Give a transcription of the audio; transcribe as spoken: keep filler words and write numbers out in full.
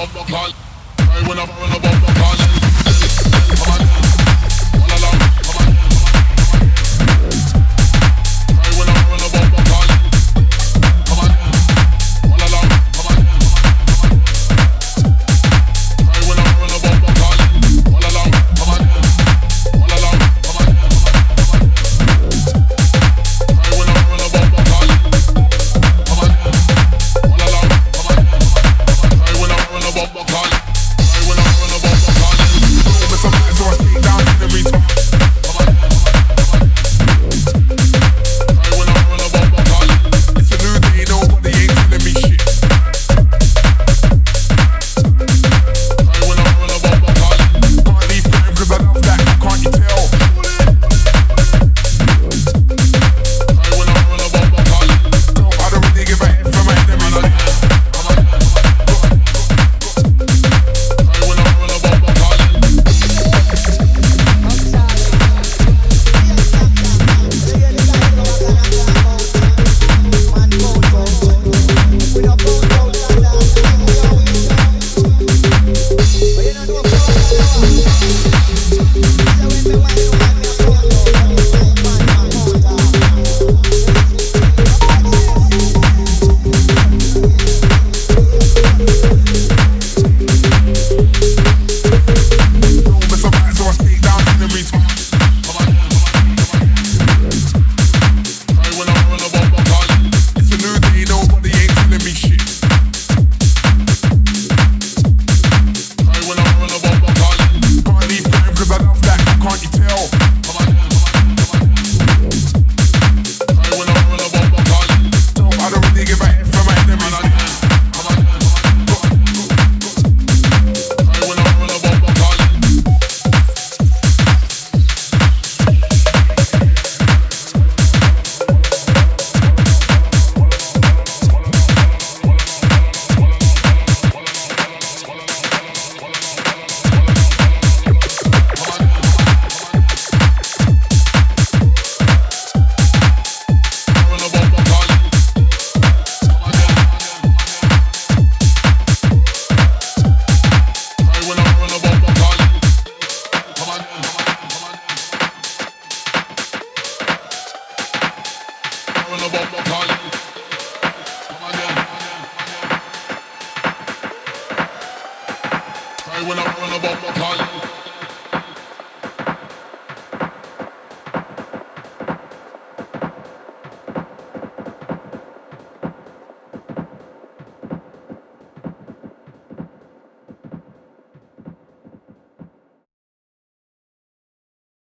bumper call. Cry when I run a bumper call. Come on, all along. Come on, cry when I run a bumper call. Come on, all along. Come on, cry when I run a bumper call. All along. Come on, all along. Come on, cry when I run a bumper call. Come on, all along. Come on, cry when I run a bumper call. Cry when I run a bumper call. So I take down every time. Come on, come on. Cry when I run a bumper call. It's a new day, nobody ain't telling me shit. Cry when I run a bumper call. Can't leave time 'cause I love that, can't you tell? Cry when I run a bumper call. I don't really give a F for my enemies. Come on, cry when I run a bumper call. Oye, no, no, no, no, no, no.